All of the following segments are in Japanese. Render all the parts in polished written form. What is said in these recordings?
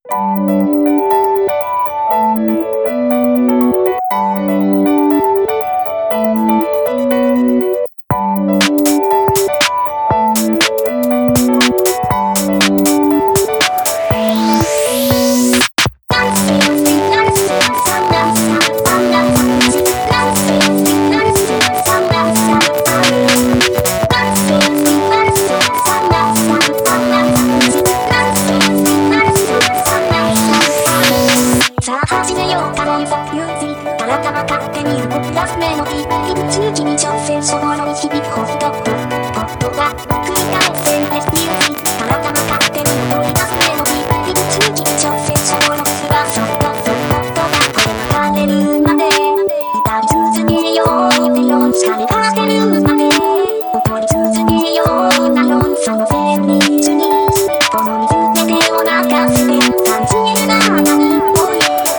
新たな勝手に動き出すメロディー。一通気に挑戦そぼろに響くホストポットが繰り返せんですミュージック。新たな勝手に踊り出すメロディー。一通気に挑戦そぼろにすがそっとがこれ流れるまで歌い続けようってよん疲れ果てるまで踊り続けようなよんその旋律にこの水手を泣かせて感じるな何を言う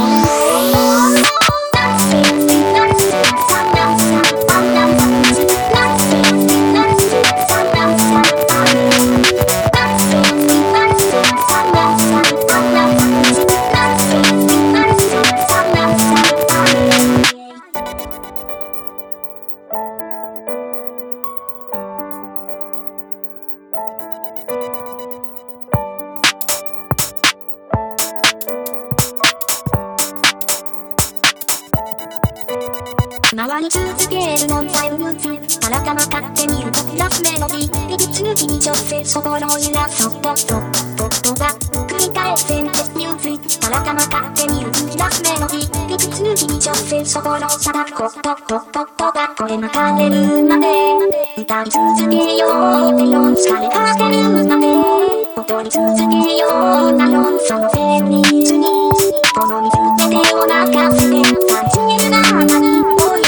回り続けるノンタイムムーズ新たな勝手に動き出すメロディー。一通気に挑戦そぼろいらそっとが繰り返せんですミュージック。新たな勝手に動き出すメロディー。一通気に挑戦そぼろさだコットがこれ流れるまで歌い続けようってよん疲れ果てるまで踊り続けようなよんその旋律にこの水手を泣かせて感じるな何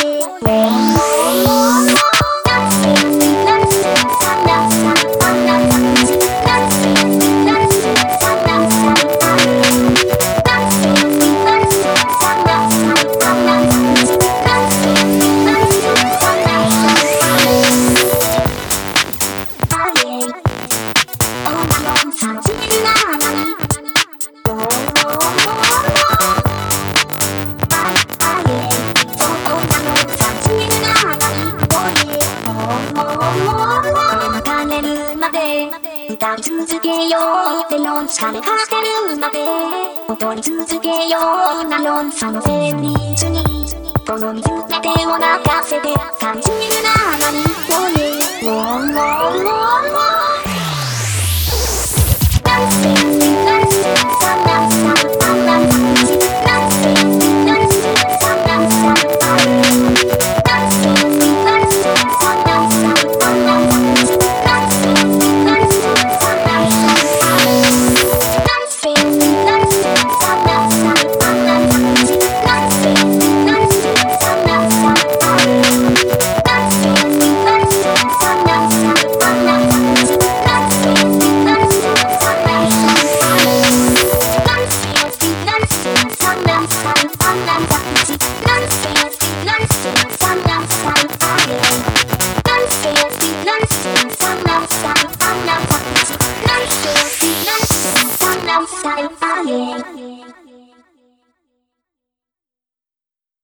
歌い続けようってよん疲れ果てるまで踊り続けようなよんその旋律にこの水手を泣かせて感じるな何を言うDancing